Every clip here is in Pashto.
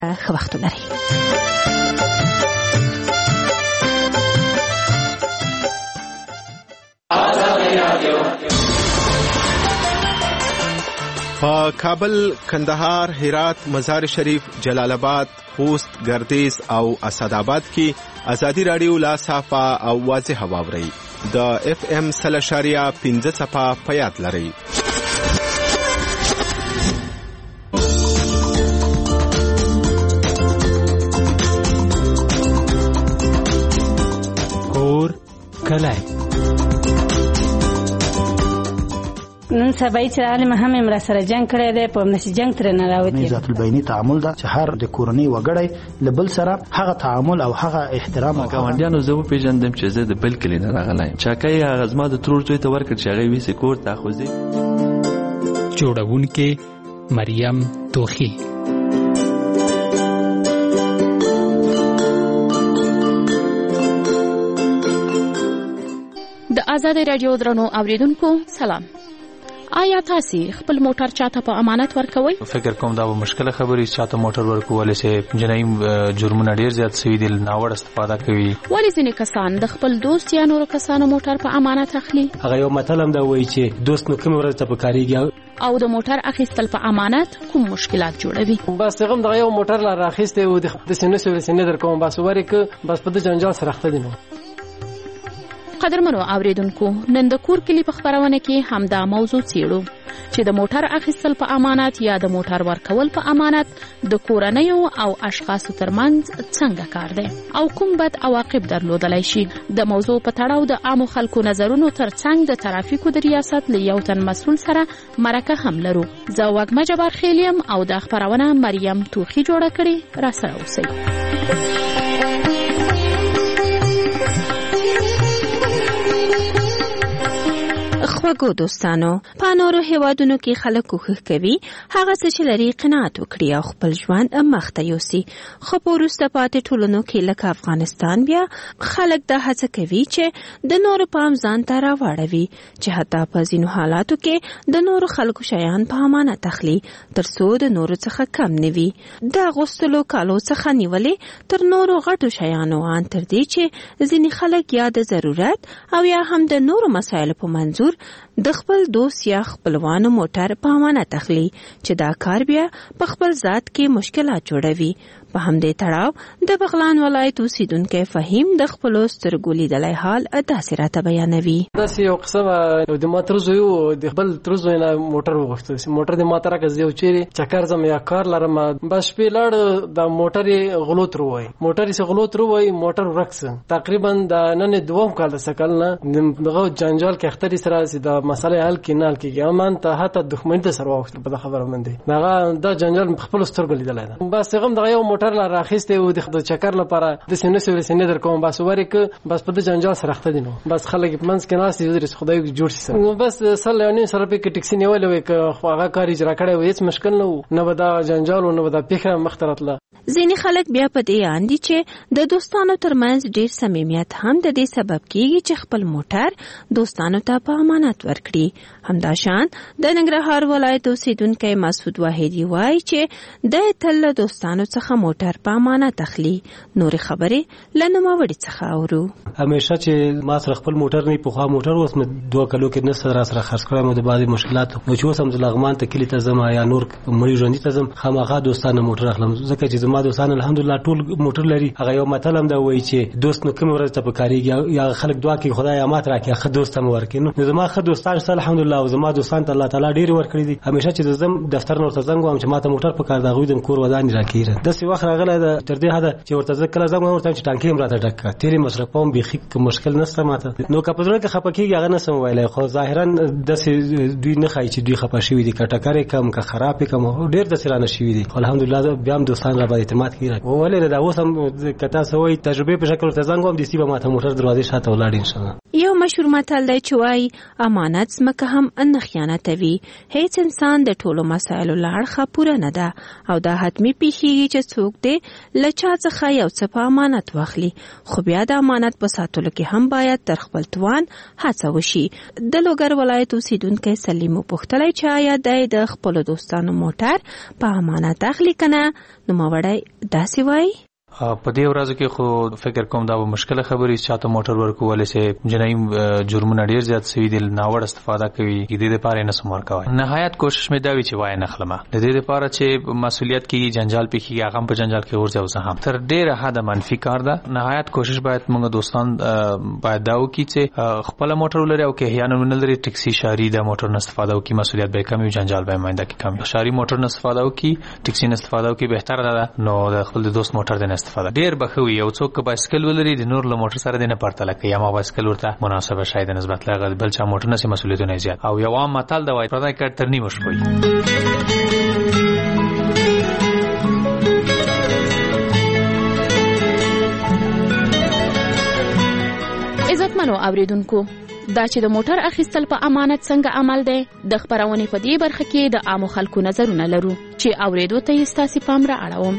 ښه وخت ولرئ. په کابل، کندهار، هرات، مزار شریف، جلال آباد، خوست، گردیز او اسداباد کې ازادي رادیو لا صافه او واضح واوري. د اف ام 0.15 صفه په یاد لرئ. کور کلی نن سبا چې عالم هم امر سره جنگ کړی دی، په نشي جنگ تر نه راوتی. ذات البینی تعامل دا چې هر د کورنۍ وګړی لبل سره هغه تعامل او هغه احترام او ګاونډیانو زه پیژندم چې زه د بل کلی نه راغلایم. چاکای هغه زما د ترور ځای ته ورکړ چې هغه ویسه کور ته خوځي. جوړونکې مریم توخی. د آزادۍ رادیو درنو اوریدونکو سلام. آیا تاسو خپل موټر چاته په امانت ورکوئ؟ فکر کوم دا به مشکله خبرې چاته موټر ورکول شي. جنۍ جرمونه ډیر زیات شوي دي، ناوړه استفاده کوي. ولې ځینې کسان د خپل دوست یا نورو کسانو موټر په امانت اخلي؟ هغه یو متل هم دا وایي چې دوست نو کوم ورځ ته پکاريږي. او د موټر اخیستل په امانت کوم مشکلات جوړوي؟ بس هغه د یو موټر لا راخسته او د سینې در کوم بس ورکه بس په د جنجال سره اخته دي. قدرمنو اوریدونکو، نن د کور کلی په خبرونه کې هم دا موضوع څیړو چې د موټر اخیستل په امانت یا د موټر ورکول په امانت د کورنیو او اشخاصو ترمنځ څنګه کار دی او کوم بد عواقب درلودلای شي. د موضوع په تړاو د عامو خلکو نظرونو ترڅنګ د ترافیکو د ریاست له یو تن مسؤل سره مرکه هم لرو. زه وګمه جبار خیلیم او د خبرونه مریم توخی جوړه کړې. را سره اوسئ. خوږو دوستانو، په نورو هیوادونو کې خلک کوښښ کوي هغه څه چې لري قناعت وکړي او خپل ژوند مخته یوسي. خو په وروسته پاتې ټولنو کې لکه افغانستان بیا خلک دا هڅه کوي چې د نورو پام ځان ته راواړوي، چې حتی په ځینو حالاتو کې د نورو خلکو شیان په امانت اخلي تر څو د نورو څخه کم نه وي. د اغوستلو کالو څخه نیولې تر نورو غټو شیانو ان تر دې چې ځینې خلک یا د ضرورت او یا هم د نورو مسایلو په منظور د خپل دوست یا خپلوانو موټر په امانت اخلي، چې دا کار بیا په خپل ذات کې مشکلات جوړوي. په همدې تړاو د بغلان ولایت اوسیدونکو فهیم د خپل سترګو لیدلای حال داسې راته بیانوي. داسې یو قصه د ما تر زوی د خپل تر زوی نه موټر وغوښتل چې موټر د ما تر راځي او چیرې چکر زم یا کار لرم بس په لاړ د موټر غلو تر وای موټر یې غلو تر وای موټر ورکس تقریبا د نن دوم کال د سکل نه دغه جنجال کې اختری سره د مسلې حل کې نه کېږي. امان ته حتی دښمن د سره وخت په خبره باندې دا جنجال خپل سترګو لیدلای دا بس هغه د یو موټر لا راخسته او د چکر لپاره د سینې در کوم بس ورکه بس په د جنجال سره اخته دي. نو بس خلک منځ کې ناس دي درس خدای جوړ شي سره بس سره یو سره په ټیکسي نیولې وي هغه کار اجرا کړي وي هیڅ مشکل نه ودا جنجال او نه ودا پیخه مخترتله. ځینې خلک بیا په دې اندي چې د دوستانو ترمنځ ډیر صمیمیت هم د دې سبب کیږي چې خپل موټر دوستانو ته په امانت ورکړي. همداشان د ننګرهار ولایت اوسیدونکو مسعود واحدی وایي چې د تل دوستانو څخه موټر په امانت اخلي. نور خبرې لنه وړي څخه اورو. همیشه چې ما سره خپل موټر نه پوخا موټر اوس مې 2 کلو کې نه سره سره خرڅ کړم د بعضي مشکلات نو چې اوس هم د لغمان ته کلی ته زما یا نور مړي ژوند ته زم خامخا دوستانه موټر اخلم ځکه چې ما دوستان الحمدلله ټول موټر لري. هغه یو متل هم دا وایي چې دوست نو کوم ورځ ته پکاريږي یا خلک دعا کوي خدای امات راکړي خه دوست هم ورکړي. نو زما خه دوستان سره الحمدلله او زما دوستان ته الله تعالی ډیر ورکړي دي. همیشه چې زم دفتر نور ته زنګ وام چې ماته موټر پکار دا غوډم کور ودان راکړي. د سی وخت راغله د تر دې حد چې ورته ځکه زنګ ورته چې ټانکي هم راته ډک تیرې مصرفوم به خې مشکل نشته ماته. نو کپدره کې خپکیږي هغه نسم ویلای خو ظاهرا د دوی نه خای چې دوی خپه شوی دي کټکرې کم که خراب کم ډیر د سرانه شوی دي. الحمدلله بیا هم دوستان را باندې اعتماد کړي. ولې دا اوس هم کته سوې تجربه په شکل ته زنګ وم دي سی به ماته موټر دروازې شاته ولاړ ان شاء الله. یو مشهور متل دی چې وایي امانت ځمکه هم نه خیانتوي. هیڅ انسان د ټولو مسایلو له اړخه پوره نه ده او دا حتمي پیښیږي چې څوک دی له چا څخه یو څه په امانت واخلي، خو بیا د امانت په ساتلو کې هم باید تر خپل توان هڅه وشي. د لوګر ولایت اوسیدونکی سلیم وپوښتلی چې آیا دی د خپلو دوستانو موټر په امانت اخلي که نه؟ نوموړی داسې وایي: په دې ورځو کې خو فکر کوم دا به مشکله خبرې چې چاته موټر ورکولای شي جنایي جرمونه ډیر زیات سوي دي، ناوړه استفاده کوي. د دې لپاره نه سمور کوي. نهایت کوشش مې دا وی چې وای نه خلمه د دې لپاره چې مسؤلیت کې جنجال پکې هغه په جنجال کې ورځي او زه هم تر ډیره حد منفي کار ده. نهایت کوشش باید موږ دوستان باید دا وکړي چې خپل موټر ولري او کې احیانا ولري ټکسي شاری د موټر نه استفاده وکړي، مسؤلیت به کم وي، جنجال به ماینده کې کم. شاری موټر نه استفاده وکړي، ټکسي نه استفاده وکړي، بهتره ده. نو د خپل دوست موټر نه استفاده ډیر بخوي. یو څوک بایسکل ولري د نور له موټر سره د نه پرتله کوي، ما بایسکل ورته مناسبه شاید نسبت لغه بل چا موټر نه سي مسؤلیتونه زیات. او یو عام متل دا وایي پردای کړ تر نیمه شپه. عزتمنو اوریدونکو، دا چې د موټر اخیستل په امانت څنګه عمل دی، د خبرونې په دې برخه کې د عامو خلکو نظرونه لرو چې اوریدو ته یې ستاسې پام را اړوم.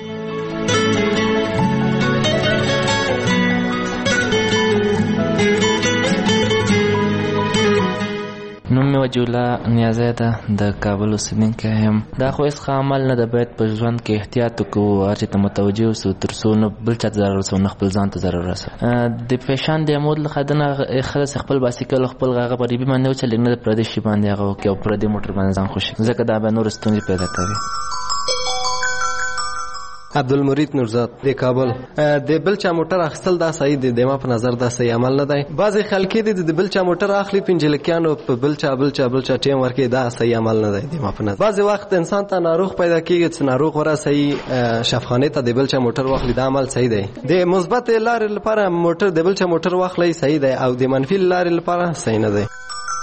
نوم مې وجه الله نیازی ده، د کابل اوسېدونکی یم. دا خو هېڅ ښه عمل نه ده، باید په ژوند کې احتیاط وکړو، هر چېرته متوجه اوسو تر څو نه بل چا ته ضرر رسو نه خپل ځان ته ضرر رسو. د فیشن د عمود له خدنه خلص خپل بایسکل خپل هغه په ریبي باندې وچلېږي، نه د پردي شي باندې هغه وکړي او پردي موټر باندې ځان خوشي، ځکه دا به نور ستونزې پیدا کوي. عبدالمرید نورزاد د کابل. د بل چا موټر اخیستل دا صحیح دی؟ د ما په نظر دا صحیح عمل نه دی. بعضې خلک دي د بل چا موټر اخلي پنجلکیانو په بل چا ټیم ورکوي، دا صحیح عمل نه دی د ما په نظر. بعضې وخت انسان ته ناروغ پیدا کېږي چې ناروغ ورسوي شفخانې ته د بل چا موټر واخلي، دا عمل صحیح دی. د مثبت لارې لپاره موټر د بل چا موټر واخلي صحیح دی، او د منفي لارې لپاره صحیح نه دی.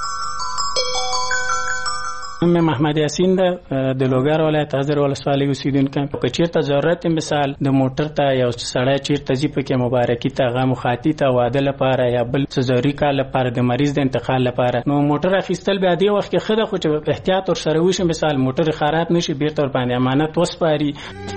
مې محمد یاسین ده، د لوګر ولایت حاضر ولسوالۍ اوسیدونکی. که چیرته ضرورت مثال د موټر ته یو سړی چیرته ځي پکې مبارکي ته، هغه مخاطي ته، واده لپاره یا بل څه ضروري کار لپاره، د مریض د انتقال لپاره، نو موټر اخیستل بیا دې وخت کې ښه ده، خو چې احتیاط ورسره وشي، مثال موټر خراب نشي، بیرته ورباندې امانت وسپاري.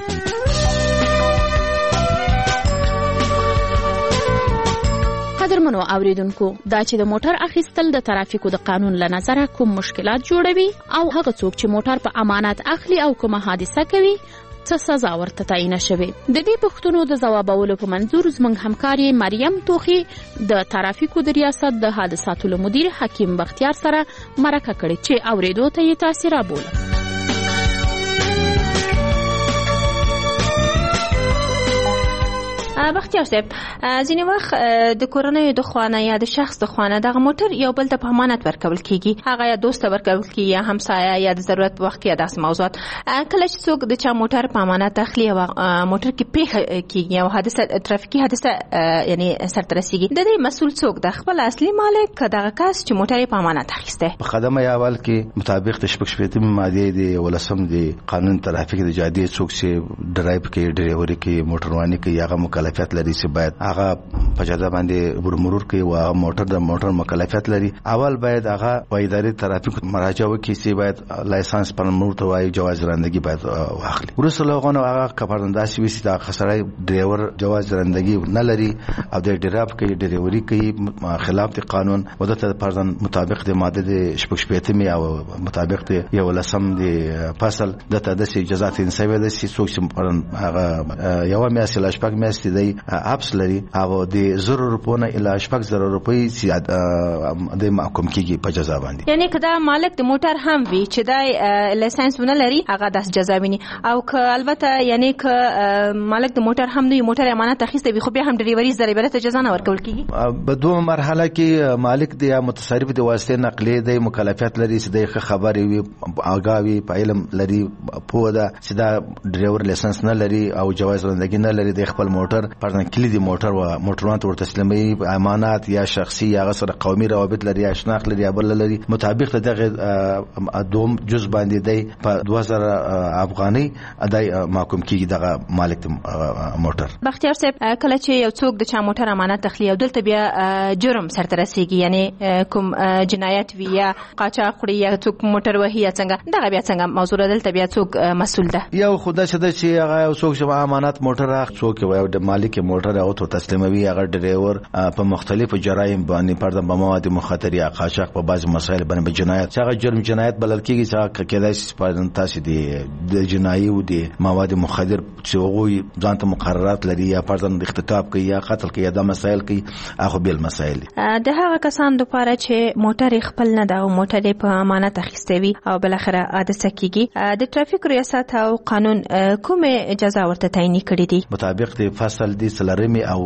قدرمنو اوریدونکو، دا چې د موټر اخیستل د ترافیکو د قانون له نظره کوم مشکلات جوړوي او هغه څوک چې موټر په امانت اخلي او کومه حادثه کوي څه سزا ورته تعیین شوی. د دې پوښتنو د ځوابولو په منظور زموږ همکاري مریم توخي د ترافیکو د ریاست د حادثاتو له مدیر حکیم بختیار سره مرکه کړې چې اوریدو ته یې تاسې رابوله. بختیار صاحب، ځینې وخت د کورنیو د خوانه یا د شخص د خوانه دغه موټر یو بل ته په امانت ورکول کیږي، هغه یا دوست ته ورکول کیږي یا همسایه یا د ضرورت په وخت کې داسې موضوعات. کله چې څوک د چا موټر په امانت اخلي او موټر کې پیښه کیږي او حادثه ترافیکي حادثه یعنی سرته رسیږي، د دې مسؤل څوک د خپل اصلي مالک دغه کس چې موټر په امانت اخیسته؟ په خدمه اول کې مطابق د 18 ماده دی ولسم دی قانون ترافیک د جادي څوک چې ډرایو کې ډرایوري کې موټرواني کې هغه مکلفیت لري چې باید هغه په جاده باندې مرور کوي او موټر د موټر مکلفیت لري. اول باید هغه په ادارې ترافیک مراجعه وکړي چې باید لایسنس پر موټر ته وایي جواز رانندگی باید واخلي. ورسره لغونه هغه کفارنداسي وي چې دا خسرای ډرایور جواز رانندگی نه لري او د ډرایو کې ډرایوري کوي خلاف د قانون ودته پردن مطابق د ماده د 18 او مطابق د یو لسم د فصل دته د جزات انسوي د څوک چې هغه یو میاشت لا شپږ میاشتې دی اپس لري او د 0 روپو نه اله 0.0 روپۍ د محکوم کیږي په جزا باندې. یعنی کدا مالک د موټر هم وی چې د لایسنس ونه لري هغه د جزا ویني، او که البته یعنی که مالک د موټر هم د موټر امانت اخیسته وي خو بیا هم ډریوري ضریبه ته جزا نه ورکول کیږي. په دوه مرحله کې مالک د متصرف د واسطه نقلیه د مکلفیت لري چې د خبري وي آگاوي په علم لري په دا چې دا ډرایور لایسنس نه لري او جواز رانندگی نه لري د خپل موټر پردن کلید موټر و موټروان ته تسلیمي امانات یا شخصي یا غسر قومي روابط لري یا شناخت لري یا بل لري مطابق دغه دوم جز باندې دی په 2000 افغاني ادای محکوم کیږي دغه مالک موټر. بختیار صاحب کله چې یو څوک د چا موټر امانت اخلي او دلته بیا جرم سرته رسیږي یعنی کوم جنایت وی یا قاچاق خوري یا څوک موټر وهي یا څنګه دغه بیا څنګه موضوع دلته بیا څوک مسؤل ده؟ یو خدای چې هغه څوک چې امانت موټر اخ څوک وي د مالک موټر او ته تسلیموي هغه ډرایور په مختلفو جرایم باندې پرده مواد مخاطر یا قاچاق په بعض مسایل باندې جنایت هغه جرم جنایت بلل کیږي چې کېدای شي په تاسو د جنایي او د مواد مخدر چې هغه ځانته مقررات لري یا پرده اختطاف کوي یا قتل کوي یا د مسایل کوي هغه بیل مسایل د هغه کسان لپاره چې موټر خپل نه دا موټر په امانت اخیستوي او بل اخره حادثه کیږي د ټرافیک ریاست او قانون کومه جزا ورته تعیین کړی دي مطابق د فصل د سلرمي او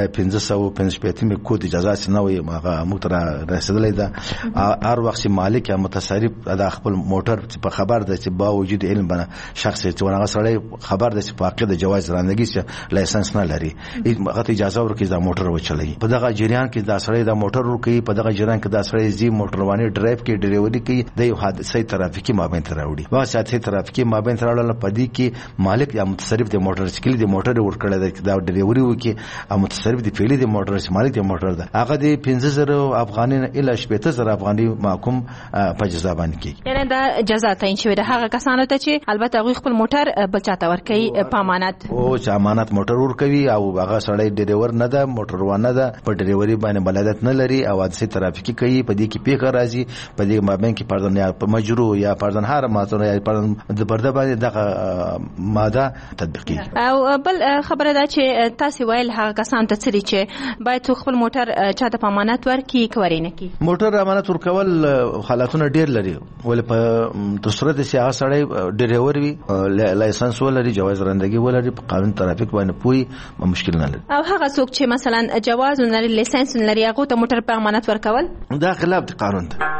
555 کود جزا سنوي هغه موټر رسیدلې ده هر وخت مالک یا متصرف د خپل موټر په خبر ده چې با وجود علم بنه شخص چې ورغه سړی خبر ده چې په عقیده جواز رانندګي چې لایسنس نه لري هغه اجازه ورکړي دا موټر وچلوي په دغه جریان کې دا سړی دا موټر ورکړي په دغه جریان کې دا سړی زی موټرواني ډرایو کې ډرایوري کوي د یو حادثه ترافیکي مابین ته راوړي وا ساتي ترافیکي مابین ته راوړل په دې کې مالک یا متصرف د موټر سکل د موټر ورکړل دا ډرایوري وکي او متصرف د فعلی د موټر مالک د موټر ده هغه د 15000 افغاني نه اله 15000 افغاني محکوم په جزا باندې کیږي یعنی دا جزا تعیین شوی د هغه کسانو ته چې البته هغه خپل موټر بل چاته ورکړي په امانت او چې امانت موټر ورکوي او هغه سړی ډرایور نه ده موټروان نه ده په ډرایوري باندې بلادت نه لري او حادثه ترافیکي کوي په دې کې پیښه راځي په دې مابین کې پردن یا مجرو یا پردن هر ماته یا پردن د پرده باندې دغه ماده تطبیق کیږي او بل خبره ده چې تاسو ویل هغه کسان ته چې باید خپل موټر چاته په امانت ورکړي کورینه کی موټر امانت ورکول حالاتونه ډیر لري ول په صورت سیاست سړی ډرایور وي لایسنس ولري جواز رانندګي ولري په قانون ترافیک باندې پوي مشکل نه لري او هغه څوک چې مثلا جواز نه لري لایسنس نه لري هغه ته موټر په امانت ورکول دا خلاف د قانون ده.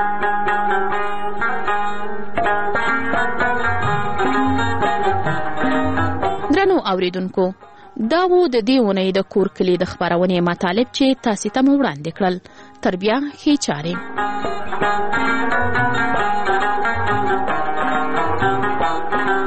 درنو اوریدونکو دا وو د دې ونې د کور کلی د خبرونې مطالب چې تاسو ته وړاندې کړل تر بیا ښې چارې